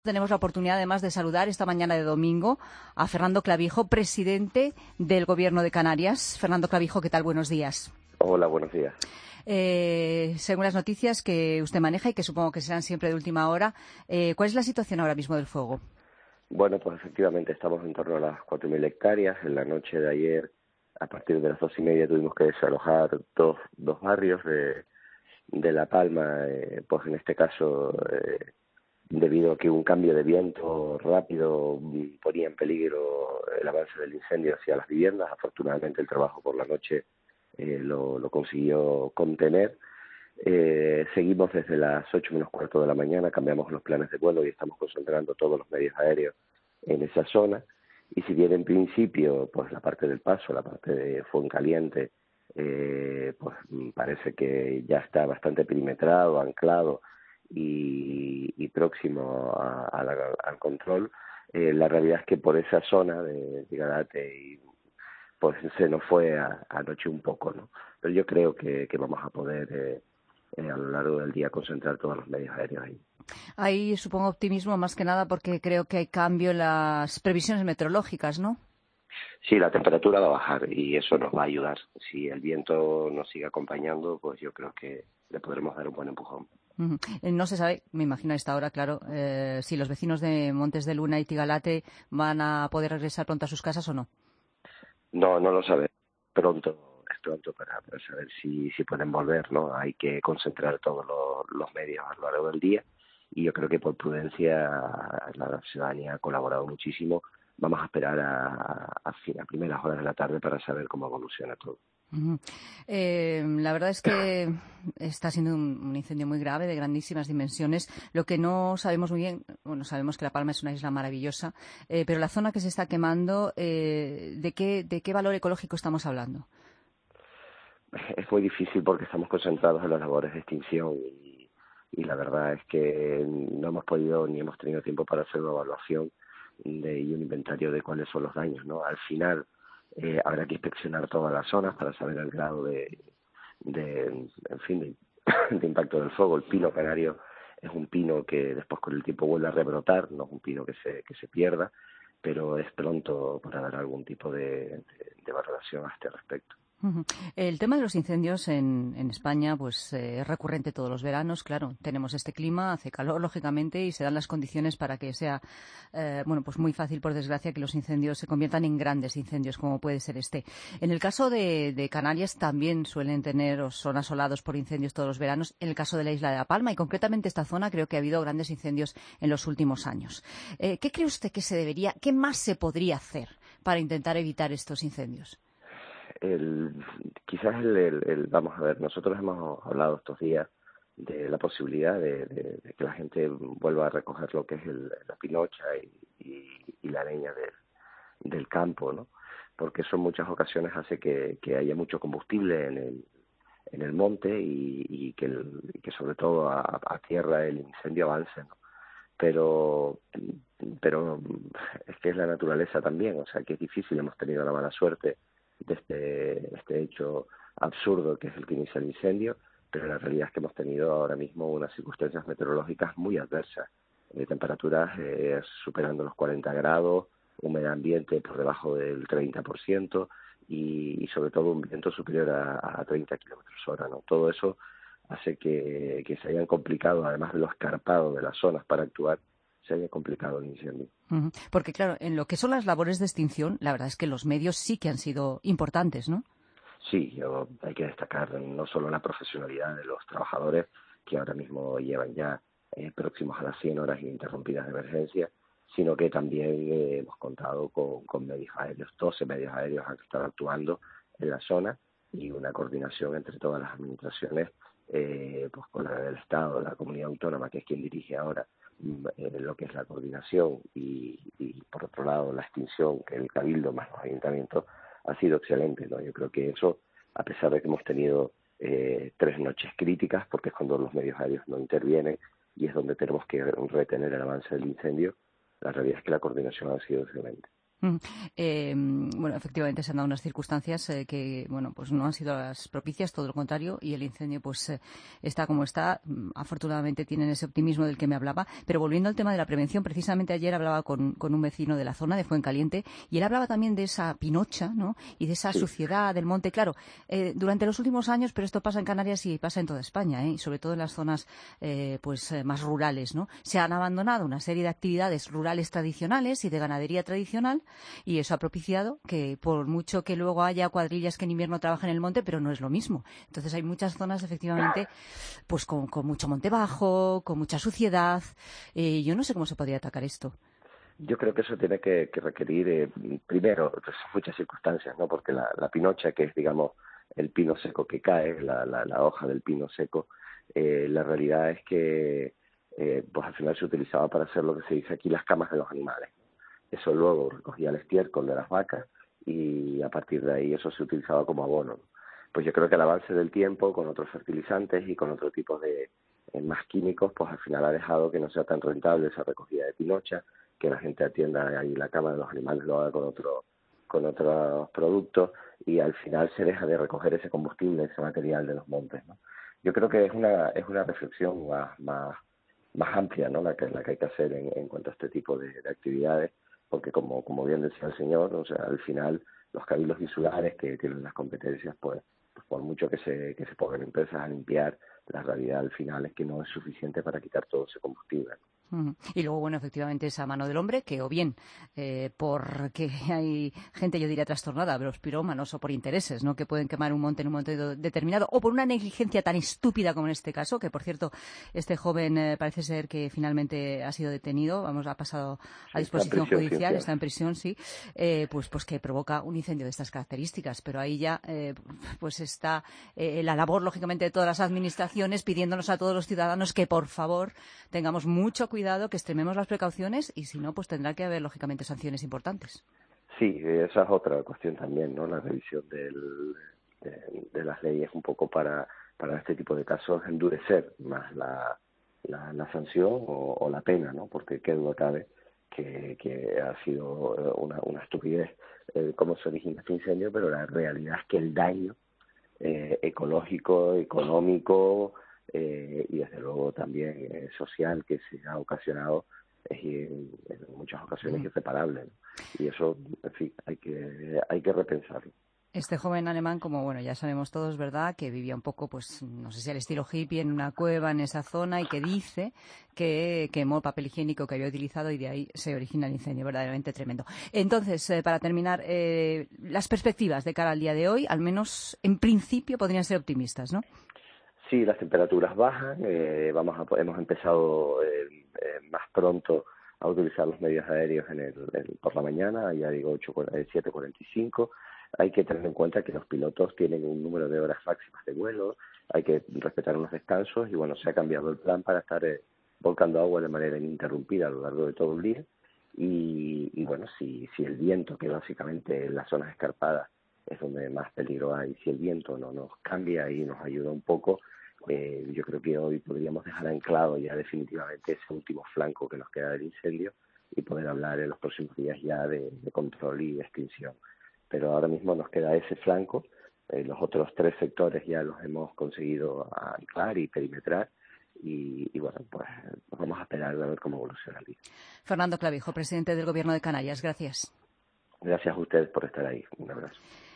Tenemos la oportunidad, además, de saludar esta mañana de domingo a Fernando Clavijo, presidente del Gobierno de Canarias. Fernando Clavijo, ¿qué tal? Buenos días. Hola, buenos días. Según las noticias que usted maneja y que supongo que serán siempre de última hora, ¿cuál es la situación ahora mismo del fuego? Bueno, pues efectivamente estamos en torno a las 4.000 hectáreas. En la noche de ayer, a partir de las 2:30, tuvimos que desalojar dos barrios de La Palma, pues en este caso, debido a que un cambio de viento rápido ponía en peligro el avance del incendio hacia las viviendas. Afortunadamente el trabajo por la noche lo consiguió contener. Seguimos desde las 8 menos cuarto de la mañana, cambiamos los planes de vuelo y estamos concentrando todos los medios aéreos en esa zona. Y si bien en principio, pues la parte del Paso, la parte de Fuencaliente, pues parece que ya está bastante perimetrado, anclado y próximo al control, la realidad es que por esa zona de Tigalate pues se nos fue anoche un poco, ¿no? Pero yo creo que vamos a poder a lo largo del día concentrar todos los medios aéreos ahí. Ahí supongo optimismo más que nada porque creo que hay cambio en las previsiones meteorológicas, ¿no? Sí, la temperatura va a bajar y eso nos va a ayudar. Si el viento nos sigue acompañando, pues yo creo que le podremos dar un buen empujón. No se sabe, me imagino a esta hora, claro, si los vecinos de Montes de Luna y Tigalate van a poder regresar pronto a sus casas o no. No lo sabe. Es pronto para saber si pueden volver, ¿no? Hay que concentrar todos los medios a lo largo del día y yo creo que por prudencia la ciudadanía ha colaborado muchísimo. Vamos a esperar a primeras horas de la tarde para saber cómo evoluciona todo. La verdad es que está siendo un incendio muy grave, de grandísimas dimensiones. Lo que no sabemos muy bien, bueno, sabemos que La Palma es una isla maravillosa, pero la zona que se está quemando, ¿de qué valor ecológico estamos hablando? Es muy difícil porque estamos concentrados en las labores de extinción y la verdad es que no hemos podido ni hemos tenido tiempo para hacer una evaluación y un inventario de cuáles son los daños, ¿no? Al final habrá que inspeccionar todas las zonas para saber el grado en fin, de impacto del fuego. El pino canario es un pino que después con el tiempo vuelve a rebrotar, no es un pino que se pierda, pero es pronto para dar algún tipo de valoración a este respecto. El tema de los incendios en España pues es recurrente todos los veranos, claro. Tenemos este clima, hace calor, lógicamente, y se dan las condiciones para que sea pues muy fácil, por desgracia, que los incendios se conviertan en grandes incendios, como puede ser este. En el caso de Canarias también suelen tener o son asolados por incendios todos los veranos. En el caso de la isla de La Palma y concretamente esta zona, creo que ha habido grandes incendios en los últimos años. ¿Qué cree usted que qué más se podría hacer para intentar evitar estos incendios? Quizás vamos a ver, nosotros hemos hablado estos días de la posibilidad de que la gente vuelva a recoger lo que es la pinocha y la leña del campo, ¿no? Porque eso en muchas ocasiones hace que haya mucho combustible en el monte y que sobre todo a tierra el incendio avance, ¿no? Pero es que es la naturaleza también, o sea que es difícil, hemos tenido la mala suerte de este hecho absurdo que es el que inicia el incendio, pero la realidad es que hemos tenido ahora mismo unas circunstancias meteorológicas muy adversas, temperaturas superando los 40 grados, humedad ambiente por debajo del 30% y sobre todo un viento superior a 30 kilómetros hora, ¿no? Todo eso hace que se hayan complicado, además de lo escarpado de las zonas para actuar, se haya complicado el incendio. Porque, claro, en lo que son las labores de extinción, la verdad es que los medios sí que han sido importantes, ¿no? Sí, hay que destacar no solo la profesionalidad de los trabajadores, que ahora mismo llevan ya próximos a las 100 horas ininterrumpidas de emergencia, sino que también hemos contado con medios aéreos. 12 medios aéreos han estado actuando en la zona y una coordinación entre todas las administraciones, pues con la del Estado, la comunidad autónoma, que es quien dirige ahora lo que es la coordinación y por otro lado la extinción, que el Cabildo más los ayuntamientos, ha sido excelente, ¿no? Yo creo que eso, a pesar de que hemos tenido 3 noches críticas, porque es cuando los medios aéreos no intervienen y es donde tenemos que retener el avance del incendio, la realidad es que la coordinación ha sido excelente. Mm. Bueno, efectivamente se han dado unas circunstancias que, bueno, pues no han sido las propicias, todo lo contrario, y el incendio pues está como está. Afortunadamente tienen ese optimismo del que me hablaba. Pero volviendo al tema de la prevención, precisamente ayer hablaba con un vecino de la zona, de Fuencaliente, y él hablaba también de esa pinocha, ¿no? Y de esa Sí, suciedad del monte. Claro, durante los últimos años, pero esto pasa en Canarias y pasa en toda España, y sobre todo en las zonas más rurales, ¿no? Se han abandonado una serie de actividades rurales tradicionales y de ganadería tradicional, y eso ha propiciado que, por mucho que luego haya cuadrillas que en invierno trabajan en el monte, pero no es lo mismo. Entonces hay muchas zonas, efectivamente, pues con mucho monte bajo, con mucha suciedad. Yo no sé cómo se podría atacar esto. yo creo que eso tiene que requerir, primero, pues, muchas circunstancias, ¿no? Porque la pinocha, que es, digamos, el pino seco que cae, la hoja del pino seco, la realidad es que pues al final se utilizaba para hacer lo que se dice aquí las camas de los animales. Eso luego recogía el estiércol de las vacas y a partir de ahí eso se utilizaba como abono. Pues yo creo que el avance del tiempo con otros fertilizantes y con otro tipo de más químicos, pues al final ha dejado que no sea tan rentable esa recogida de pinocha, que la gente atienda ahí la cama de los animales, lo haga con otros productos y al final se deja de recoger ese combustible, ese material de los montes, ¿no? Yo creo que es una reflexión más amplia, ¿no? La que hay que hacer en cuanto a este tipo de actividades, porque como bien decía el señor, o sea, al final los cabildos insulares que tienen las competencias, pues por mucho que se pongan empresas a limpiar, la realidad al final es que no es suficiente para quitar todo ese combustible. Y luego, bueno, efectivamente, esa mano del hombre, que o bien porque hay gente, yo diría, trastornada, los pirómanos, o por intereses, ¿no? Que pueden quemar un monte en un momento determinado, o por una negligencia tan estúpida como en este caso, que, por cierto, este joven parece ser que finalmente ha sido detenido, vamos, ha pasado a Sí, está en disposición prisión judicial, ciencial. está en prisión, sí, pues que provoca un incendio de estas características. Pero ahí ya, pues está la labor, lógicamente, de todas las administraciones pidiéndonos a todos los ciudadanos que, por favor, tengamos mucho cuidado, que extrememos las precauciones y si no, pues tendrá que haber, lógicamente, sanciones importantes. Sí, esa es otra cuestión también, ¿no? La revisión de las leyes un poco para este tipo de casos, endurecer más la sanción o la pena, ¿no? Porque qué duda cabe que ha sido una estupidez cómo se origina este incendio, pero la realidad es que el daño ecológico, económico y desde luego también social que se ha ocasionado es en muchas ocasiones irreparable, ¿no? Y eso, en fin, hay que repensarlo. Este joven alemán, como bueno, ya sabemos todos, ¿verdad?, que vivía un poco, pues, no sé si al estilo hippie, en una cueva en esa zona y que dice que quemó papel higiénico que había utilizado y de ahí se origina el incendio, verdaderamente tremendo. Entonces, para terminar, las perspectivas de cara al día de hoy, al menos en principio, podrían ser optimistas, ¿no? Sí, las temperaturas bajan, hemos empezado más pronto a utilizar los medios aéreos por la mañana, ya digo 7:45. Hay que tener en cuenta que los pilotos tienen un número de horas máximas de vuelo, hay que respetar unos descansos y bueno, se ha cambiado el plan para estar volcando agua de manera ininterrumpida a lo largo de todo el día y bueno, si el viento, que básicamente en las zonas escarpadas es donde más peligro hay, si el viento no nos cambia y nos ayuda un poco, yo creo que hoy podríamos dejar anclado ya definitivamente ese último flanco que nos queda del incendio y poder hablar en los próximos días ya de control y extinción. Pero ahora mismo nos queda ese flanco, los otros 3 sectores ya los hemos conseguido anclar y perimetrar y bueno, pues vamos a esperar a ver cómo evoluciona el día. Fernando Clavijo, presidente del Gobierno de Canarias, gracias. Gracias a ustedes por estar ahí. Un abrazo.